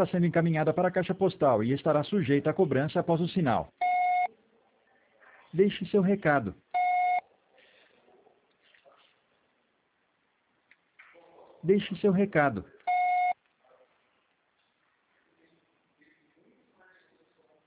está sendo encaminhada para a caixa postal e estará sujeita à cobrança após o sinal. Deixe seu recado. Deixe seu recado.